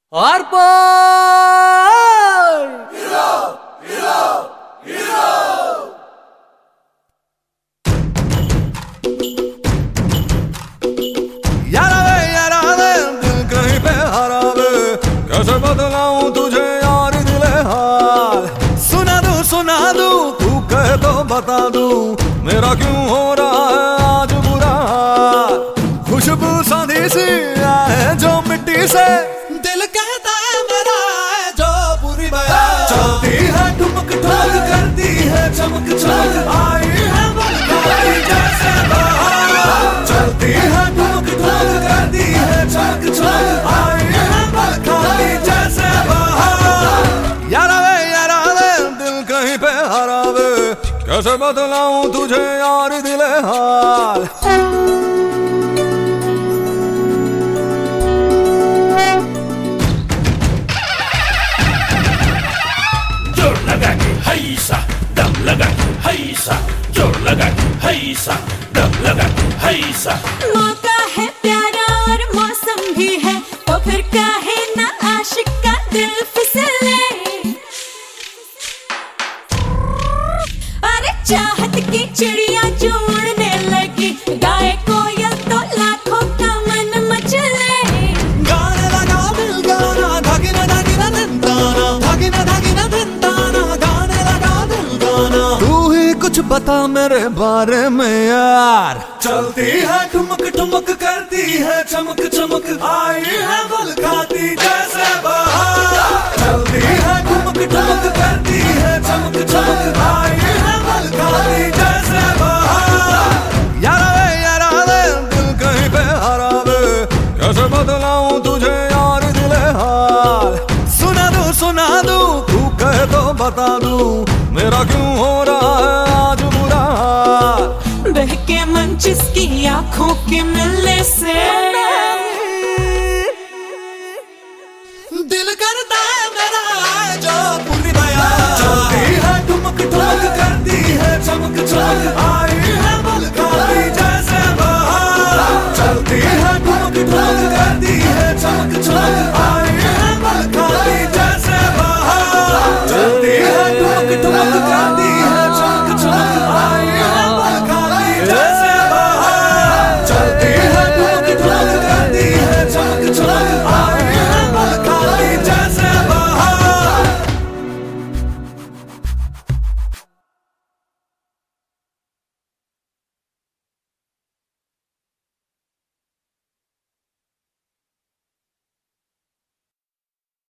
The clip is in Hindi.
और हीरो हीरो हीरो यारा वे दिल कहीं पे हरा वे, कैसे बदलाऊं तुझे यार दिले हाल। सुना दूं तू कहे तो बता दूं, मेरा क्यों हो रहा है आज बुरा हाल। खुशबू सांधी सी आए जो मिट्टी से, दिल कहता है मेरा है जो बुरी बया। चलती है ठुमक ठुमक करती है चमक चमक, आई है बलखारी जैसे बहार। चलती है ठुमक ठुमक करती है चमक चमक, आई है बलखारी जैसे बहार। यारा वे दिल कहीं पे हरा वे, कैसे बदलाऊं तुझे यार दिले हाल। जोर लगा के हैसा, दम लगा के हैसा, जोर लगा के हैसा, दम लगा के हैसा। मौका है प्यारा और मौसम भी है, तो फिर काहे ना आशिक का दिल फिसले। अरे चाहत की चिड़िया जो उड़ने लगी, गाए कोयल तो लाखों का मन मचले। गाने लगा दिल गाना, धागिना धागिना धंधाना, धागिना धागिना धंधाना, गाने लगा दिल गाना। तू ही कुछ बता मेरे बारे में यार। चलती है ठुमक ठुमक करती है चमक चमक, आई है बल खाती जैसे बहार। चलती है ठुमक ठुमक करती है चमक चमक, आई है बल खाती जैसे बहार। यारा वे दिल कहीं पे हरा वे, कैसे बदलाऊं तुझे यार दिले हाल। सुना दूं तू कहे तो बता दूं, मेरा क्यों हो रहा है आज बुरा हाल। बहके मन जिसकी आंखों के मिलने से, दिल करता है मेरा है जो पूरी बया। चलती है ठुमक ठुमक करती है चमक चमक,